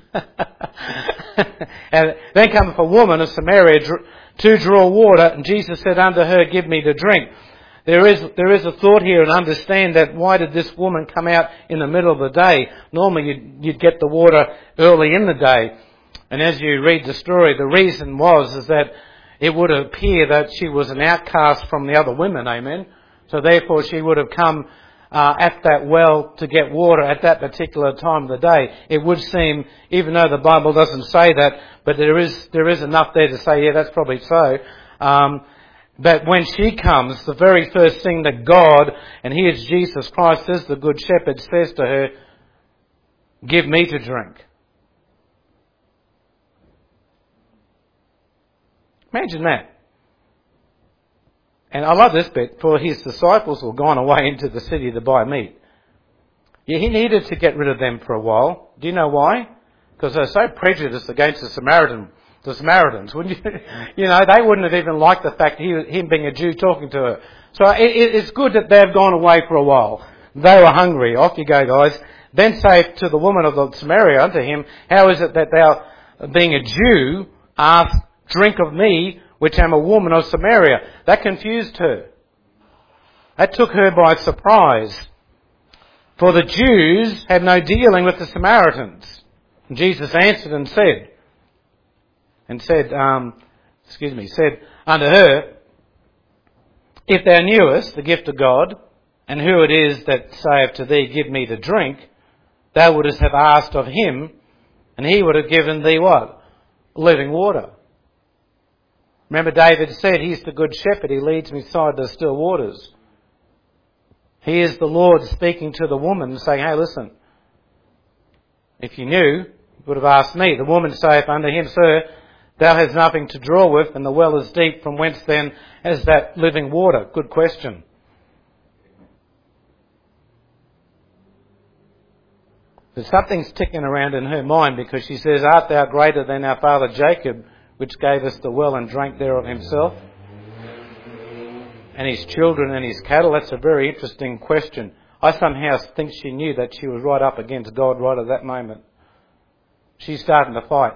And then cometh a woman of Samaria to draw water, and Jesus said unto her, give me to drink. There is, there is a thought here, and understand that why did this woman come out in the middle of the day? Normally you'd, you'd get the water early in the day. And as you read the story, the reason was is that it would appear that she was an outcast from the other women, amen? So therefore she would have come uh, at that well to get water at that particular time of the day. It would seem, even though the Bible doesn't say that, but there is there is enough there to say, yeah, that's probably so. Um, but when she comes, the very first thing that God, and here's Jesus Christ as the Good Shepherd, says to her, give me to drink. Imagine that. And I love this bit, for his disciples were gone away into the city to buy meat. Yeah, he needed to get rid of them for a while. Do you know why? Because they're so prejudiced against the Samaritan, the Samaritans. Wouldn't you? You know, they wouldn't have even liked the fact he, him being a Jew talking to her. So it, it's good that they've gone away for a while. They were hungry. Off you go, guys. Then say to the woman of the Samaria unto him, how is it that thou, being a Jew, ask drink of me, which am a woman of Samaria? That confused her. That took her by surprise. For the Jews had no dealing with the Samaritans. And Jesus answered and said, and said, um, excuse me, said unto her, if thou knewest the gift of God, and who it is that saith to thee, give me to drink, thou wouldst have asked of him, and he would have given thee what? Living water. Remember David said, he's the good shepherd, he leads me beside the still waters. He is the Lord speaking to the woman, saying, hey, listen, if you knew, you would have asked me. The woman saith unto him, sir, thou hast nothing to draw with, and the well is deep. From whence then is that living water? Good question. But something's ticking around in her mind, because she says, art thou greater than our father Jacob, which gave us the well and drank thereof himself, and his children and his cattle? That's a very interesting question. I somehow think she knew that she was right up against God right at that moment. She's starting to fight.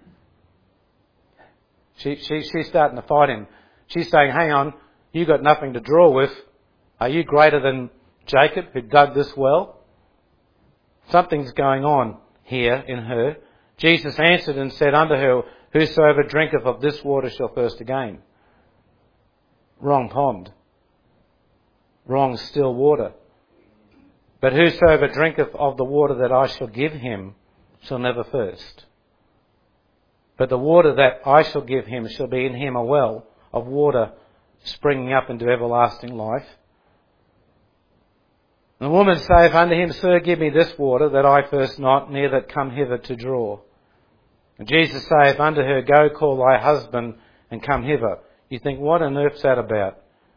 She, she, she's starting to fight him. She's saying, hang on, you got nothing to draw with. Are you greater than Jacob, who dug this well? Something's going on here in her. Jesus answered and said unto her, whosoever drinketh of this water shall thirst again. Wrong pond. Wrong still water. But whosoever drinketh of the water that I shall give him shall never thirst. But the water that I shall give him shall be in him a well of water springing up into everlasting life. And the woman saith unto him, Sir, give me this water, that I thirst not, neither come hither to draw. And Jesus saith unto her, Go, call thy husband, and come hither. You think, what on earth's that about?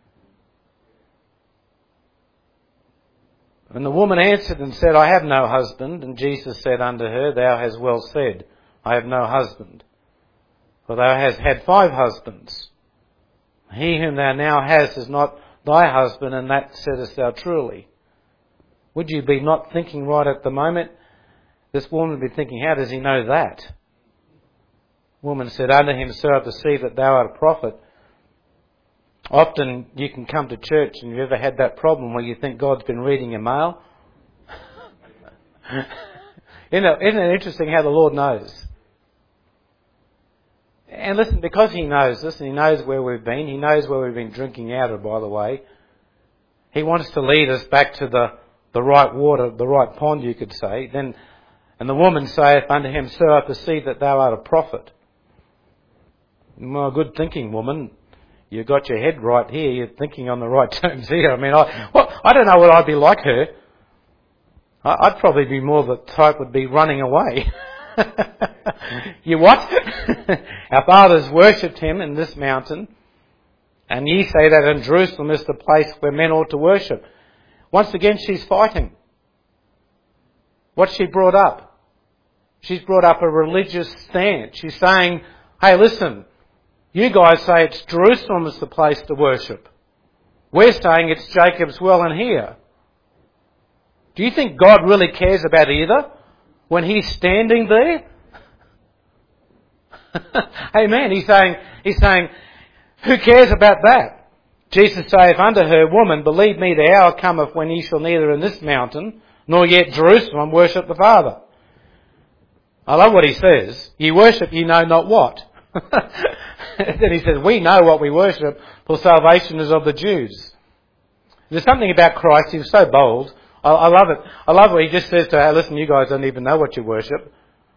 And the woman answered and said, I have no husband. And Jesus said unto her, Thou hast well said, I have no husband. For thou hast had five husbands. He whom thou now hast is not thy husband, and that saidest thou truly. Would you be not thinking right at the moment? This woman would be thinking, how does he know that? Woman said unto him, Sir, I perceive that thou art a prophet. Often you can come to church and you've ever had that problem where you think God's been reading your mail. Isn't it, isn't it interesting how the Lord knows? And listen, because he knows this and he knows where we've been, he knows where we've been drinking out of, by the way, he wants to lead us back to the, the right water, the right pond, you could say. Then, and the woman saith unto him, Sir, I perceive that thou art a prophet. Well, good thinking, woman. You've got your head right here. You're thinking on the right terms here. I mean, I, well, I don't know what I'd be like her. I, I'd probably be more the type would be running away. You what? Our fathers worshipped him in this mountain, and ye say that in Jerusalem is the place where men ought to worship. Once again, she's fighting. What's she brought up? She's brought up a religious stance. She's saying, hey, listen, you guys say it's Jerusalem is the place to worship. We're saying it's Jacob's well in here. Do you think God really cares about either when he's standing there? Amen. He's saying, he's saying, who cares about that? Jesus saith unto her, Woman, believe me, the hour cometh when ye shall neither in this mountain, nor yet Jerusalem, worship the Father. I love what he says. Ye worship ye know not what. Then he says, we know what we worship, for salvation is of the Jews. There's something about Christ. He was so bold. I, I love it. I love what he just says to her, listen, you guys don't even know what you worship.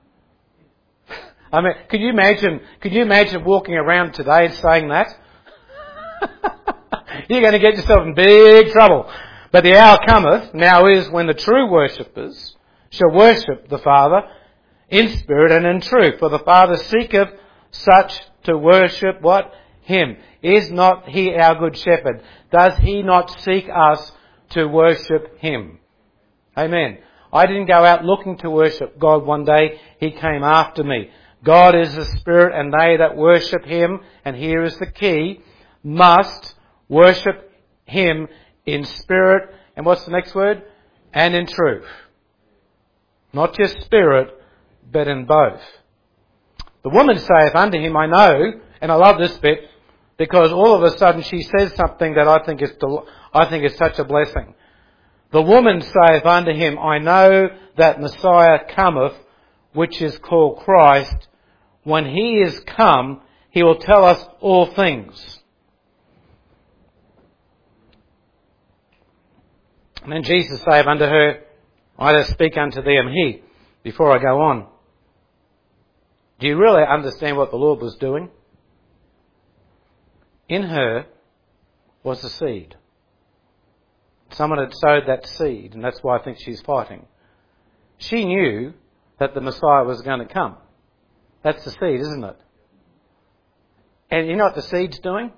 I mean, could you imagine, could you imagine walking around today and saying that? You're going to get yourself in big trouble. But the hour cometh, now is when the true worshippers shall worship the Father in spirit and in truth. For the Father seeketh such to worship what? Him. Is not he our good shepherd? Does he not seek us to worship him? Amen. I didn't go out looking to worship God one day. He came after me. God is the Spirit, and they that worship him, and here is the key, must worship him in spirit, and what's the next word? And in truth. Not just spirit, but in both. The woman saith unto him, I know, and I love this bit, because all of a sudden she says something that I think is I think is such a blessing. The woman saith unto him, I know that Messiah cometh, which is called Christ. When he is come, he will tell us all things. And then Jesus saith unto her, I do speak unto thee am he. Before I go on, do you really understand what the Lord was doing? In her was the seed. Someone had sowed that seed, and that's why I think she's fighting. She knew that the Messiah was going to come. That's the seed, isn't it? And you know what the seed's doing?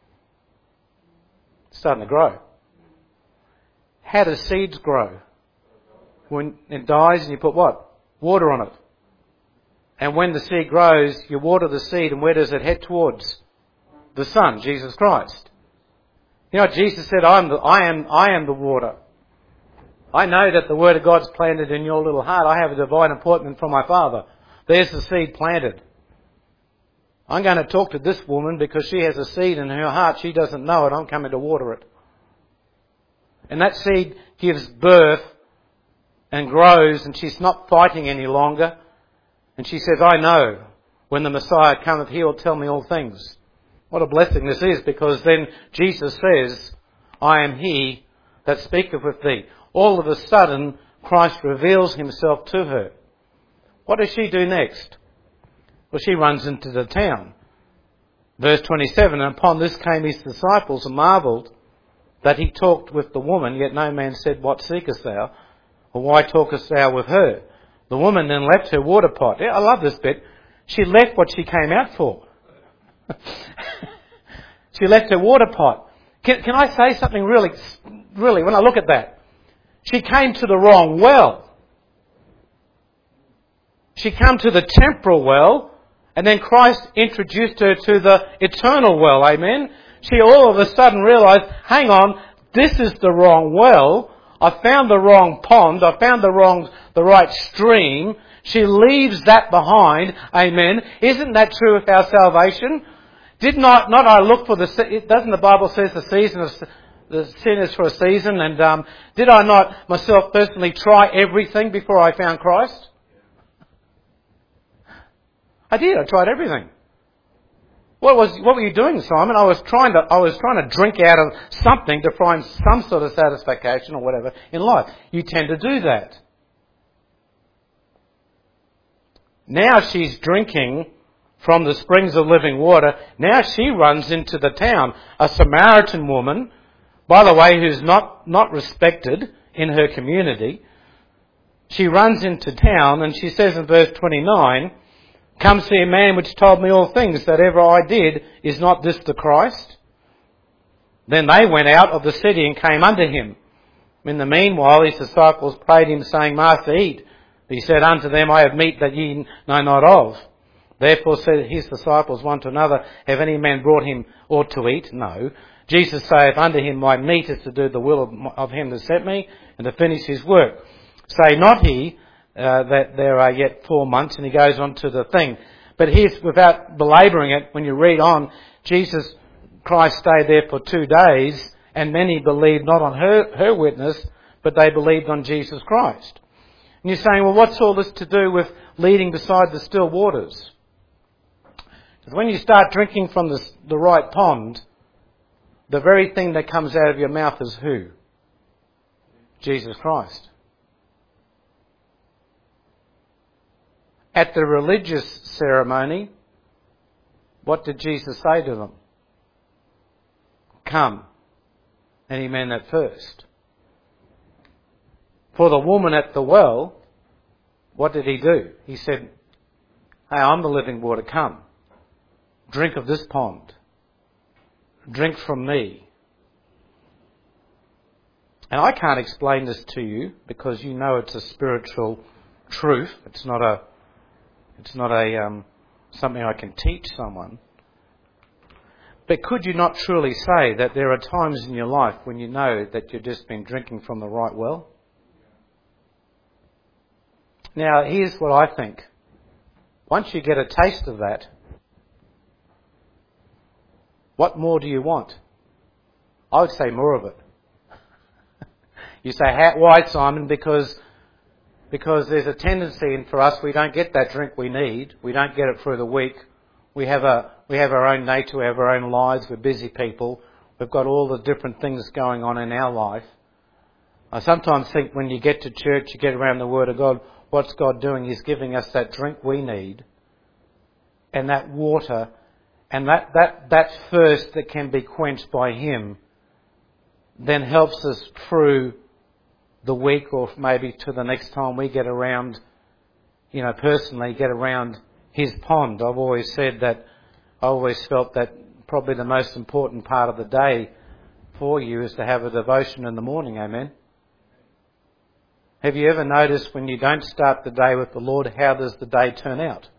It's starting to grow. How do seeds grow? When it dies and you put what? Water on it. And when the seed grows, you water the seed, and where does it head towards? The Son, Jesus Christ. You know what Jesus said? I am the, I am, I am the water. I know that the Word of God's planted in your little heart. I have a divine appointment from my Father. There's the seed planted. I'm going to talk to this woman because she has a seed in her heart. She doesn't know it. I'm coming to water it. And that seed gives birth and grows, and she's not fighting any longer. And she says, I know When the Messiah cometh, he will tell me all things. What a blessing this is, because then Jesus says, I am he that speaketh with thee. All of a sudden, Christ reveals himself to her. What does she do next? Well, she runs into the town. Verse twenty-seven, and upon this came his disciples and marvelled that he talked with the woman, yet no man said, What seekest thou? Or why talkest thou with her? The woman then left her water pot. Yeah, I love this bit. She left what she came out for. She left her water pot. Can, can I say something really, really, when I look at that? She came to the wrong well. She came to the temporal well, and then Christ introduced her to the eternal well, amen? She all of a sudden realised, hang on, this is the wrong well. I found the wrong pond. I found the wrong, the right stream. She leaves that behind, amen? Isn't that true of our salvation? Did not, not I look for the, doesn't the Bible says the season of, the sin is for a season, and um, did I not myself personally try everything before I found Christ? I did. I tried everything. What was what were you doing, Simon? I was trying to I was trying to drink out of something to find some sort of satisfaction or whatever in life. You tend to do that. Now she's drinking from the springs of living water. Now she runs into the town. A Samaritan woman, by the way, who's not, not respected in her community. She runs into town and she says in verse twenty-nine, Come see a man which told me all things that ever I did. Is not this the Christ? Then they went out of the city and came unto him. In the meanwhile his disciples prayed him, saying, Master, eat. He said unto them, I have meat that ye know not of. Therefore said his disciples one to another, Have any man brought him aught to eat? No. Jesus saith unto him, My meat is to do the will of, of him that sent me, and to finish his work. Say not he, Uh, that there are yet four months, and he goes on to the thing. But here's, without belabouring it, when you read on, Jesus Christ stayed there for two days, and many believed not on her, her witness, but they believed on Jesus Christ. And you're saying, well, what's all this to do with leading beside the still waters? Because when you start drinking from the, the right pond, the very thing that comes out of your mouth is who? Jesus Christ. At the religious ceremony, what did Jesus say to them? Come. And he meant that first. For the woman at the well, what did he do? He said, Hey, I'm the living water, come. Drink of this pond. Drink from me. And I can't explain this to you because you know it's a spiritual truth. It's not a It's not a um, something I can teach someone. But could you not truly say that there are times in your life when you know that you've just been drinking from the right well? Now, here's what I think. Once you get a taste of that, what more do you want? I would say more of it. You say, How, why, Simon? Because... Because there's a tendency in for us, we don't get that drink we need. We don't get it through the week. We have a we have our own nature, we have our own lives. We're busy people. We've got all the different things going on in our life. I sometimes think when you get to church, you get around the Word of God, what's God doing? He's giving us that drink we need. And that water, and that, that, that thirst that can be quenched by Him, then helps us through the week, or maybe to the next time we get around, you know, personally get around His pond. I've always said that, I always felt that probably the most important part of the day for you is to have a devotion in the morning, amen? Have you ever noticed when you don't start the day with the Lord, how does the day turn out?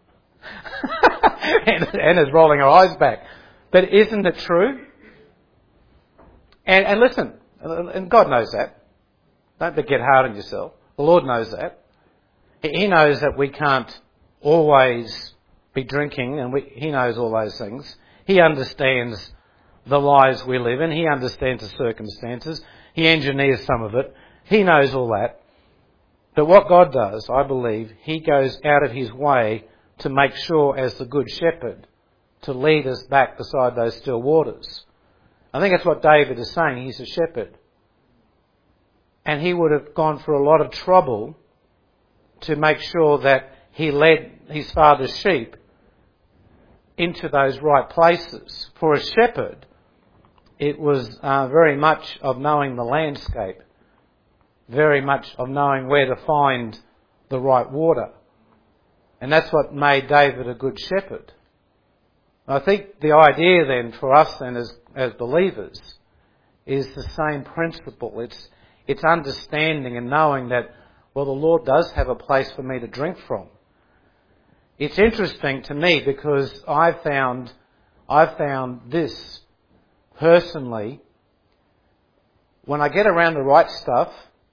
and, and is rolling her eyes back. But isn't it true? And, and listen, and God knows that. Don't get hard on yourself. The Lord knows that. He knows that we can't always be drinking, and we, He knows all those things. He understands the lives we live in. He understands the circumstances. He engineers some of it. He knows all that. But what God does, I believe, He goes out of His way to make sure, as the Good Shepherd, to lead us back beside those still waters. I think that's what David is saying. He's a shepherd. And he would have gone through a lot of trouble to make sure that he led his father's sheep into those right places. For a shepherd, it was uh, very much of knowing the landscape, very much of knowing where to find the right water. And that's what made David a good shepherd. I think the idea then for us then as, as believers is the same principle. It's, it's understanding and knowing that, well, the Lord does have a place for me to drink from. It's interesting to me because I found, I found this personally, when I get around the right stuff,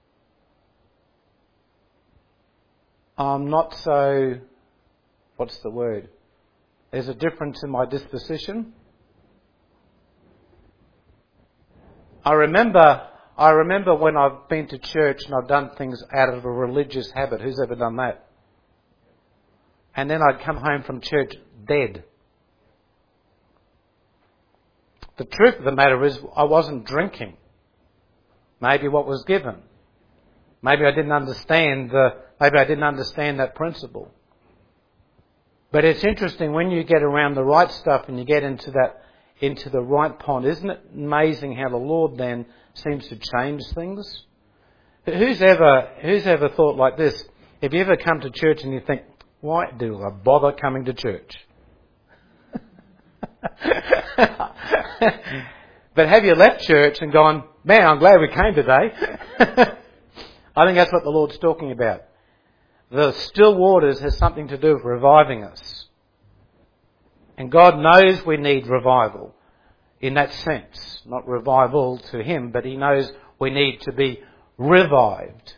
I'm not so, what's the word? There's a difference in my disposition. I remember, I remember when I've been to church and I've done things out of a religious habit. Who's ever done that? And then I'd come home from church dead. The truth of the matter is I wasn't drinking. Maybe what was given. Maybe I didn't understand the, maybe I didn't understand that principle. But it's interesting when you get around the right stuff and you get into that, into the right pond. Isn't it amazing how the Lord then seems to change things? Who's ever, who's ever thought like this? Have you ever come to church and you think, why do I bother coming to church? But have you left church and gone, man, I'm glad we came today? I think that's what the Lord's talking about. The still waters has something to do with reviving us. And God knows we need revival in that sense. Not revival to Him, but He knows we need to be revived.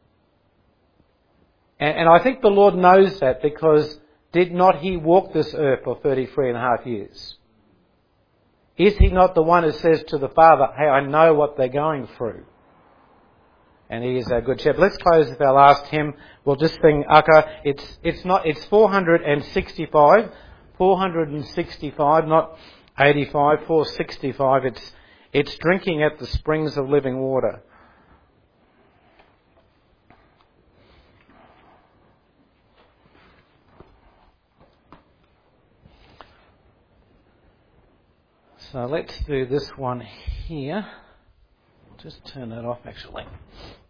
And, and I think the Lord knows that because did not He walk this earth for thirty-three and a half years? Is He not the one who says to the Father, hey, I know what they're going through? And He is our good shepherd. Let's close with our last hymn. We'll just sing Akka. It's, it's not, it's four hundred sixty-five. four hundred sixty-five, not eighty-five, four sixty-five. It's, it's drinking at the springs of living water. So let's do this one here. Just turn that off actually.